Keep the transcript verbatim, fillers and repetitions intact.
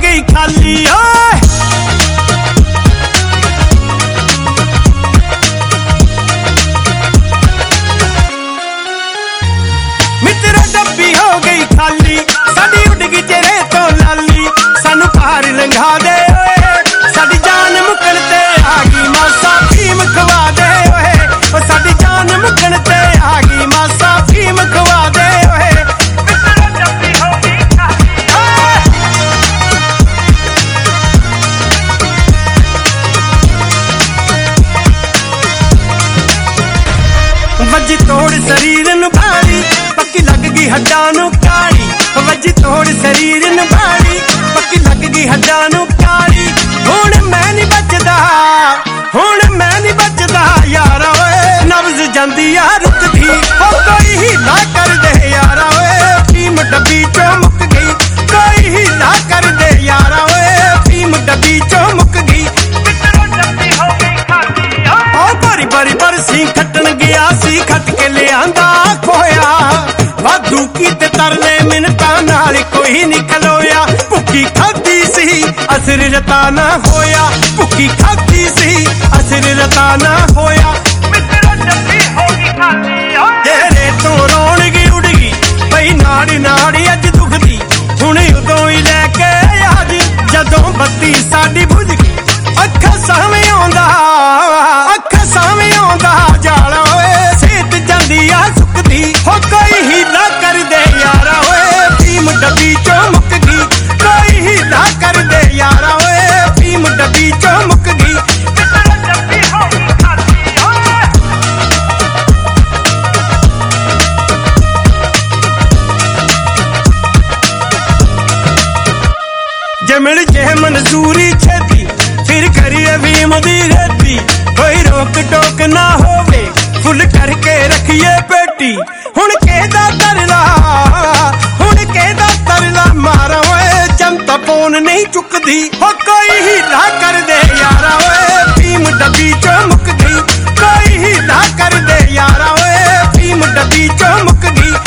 गई खाली ओए मित्रा डब्बी हो गई खाली साडी उड़ गई तेरे तो लाली सानू पार लंघा दे ओए साडी जान मुकण ते आ गई मासा भीम खवा दे ओए ओ साडी जान मुकण ते आ गई मासा भीम खवा दे ओए मित्रा डब्बी हो गई खाली ओए वजी तोड़ शरीर नु भारी पक्की लग गई हड्डां नू काली वजी तोड़ शरीर नु भारी पक्की लग गई हड्डां नू काली हुण मैं नहीं बचदा हुण मैं नहीं बचदा यारा ओए नब्ज जांदी आ रुकदी ओ कोई हीला कर दे यारा ओए भीम डब्बी चों मुक गई कोई हीला कर दे यारा ओए भीम डब्बी चों मुक गई ओ बरी बरी बरसी खटन गया सी खट के ले आंदा खोया वादू की ते तरले मिनटां नाल कोई नहीं खलोया भुक्की खादी सी असर रता ना होया भुक्की खादी सी असर रता ना होया तेरे तो रौनगी उड़ गई बई नाड़ी नाड़ी अज दुखदी हुण उदों ही लैके आज जदों बत्ती साडी बुझ गई अखां सावें आउंदा अखां सावें आउंदा जाला ओए सेहत जांदी आ सुकदी हो कोई हीला कर दे यारा ओए भीम डब्बी चों मुक गई कोई हीला कर दे यारा ओए भीम डब्बी चों मुक गई जे मिल जे मंजूरी छेती फिर करिए भीम दी खेती कोई रोक टोक ना होवे फुल करके रखिए पेटी हुण केदा तरला हुण केदा तरला मारा ओए जनता फोन नहीं चुकदी हो कोई हीला कर दे यारा ओए भीम डब्बी चों मुक गई कोई हीला कर दे यारा ओए भीम डब्बी चों मुक गई